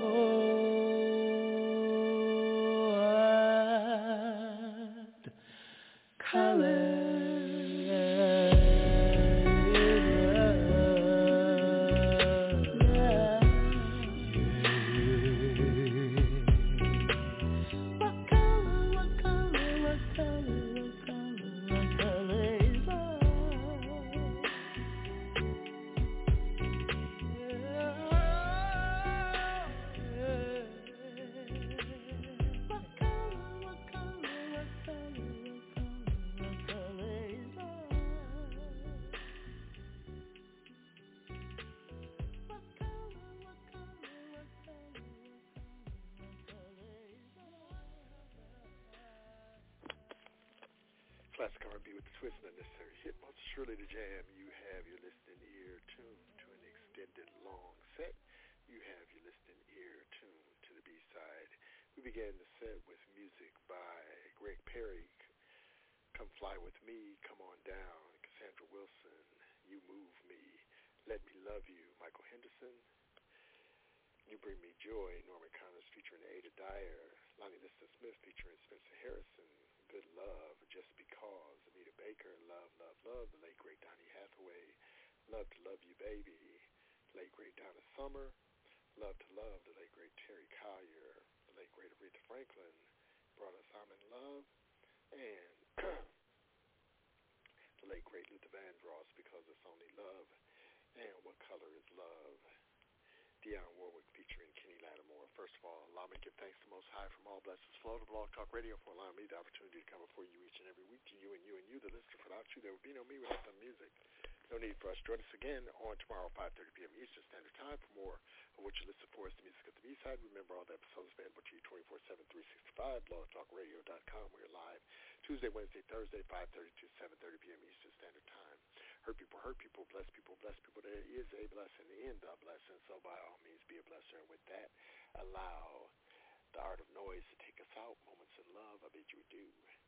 what color. Classic R and B with the twist and unnecessary hit. Most surely the jam. You have your listening ear tuned to an extended long set. You have your listening ear tuned to the B-side. We began the set with music by Greg Perry, Come Fly With Me, Come On Down, Cassandra Wilson, You Move Me, Let Me Love You, Michael Henderson, You Bring Me Joy, Norman Connors featuring Ada Dyer, Lonnie Liston Smith featuring Spencer Harrison, Good Love, Just Because, Anita Baker, Love, Love, Love, the late great Donny Hathaway, Love to Love You Baby, late great Donna Summer, Love to Love, the late great Terry Collier, the late great Aretha Franklin, Brought Us I'm in Love, and the late great Luther Vandross, Because It's Only Love, and What Color Is Love, Dionne Warwick featuring Kenny Lattimore. First of all, allow me to give thanks to Most High from all blessings flow to Blog Talk Radio for allowing me the opportunity to come before you each and every week, to you and you and you, the listener. Without you, there would be no me without the music. No need for us. Join us again on tomorrow, five thirty p.m. Eastern Standard Time for more of what you listen for is the music at the B-side. Remember, all the episodes available to you twenty-four seven, three sixty-five, blog talk radio dot com. We're live Tuesday, Wednesday, Thursday, five thirty to seven thirty p.m. Eastern Standard Time. Hurt people, hurt people, bless people, bless people. There is a blessing in the blessing, so by all means be a blesser. And with that, allow the art of noise to take us out. Moments in love, I bid you adieu.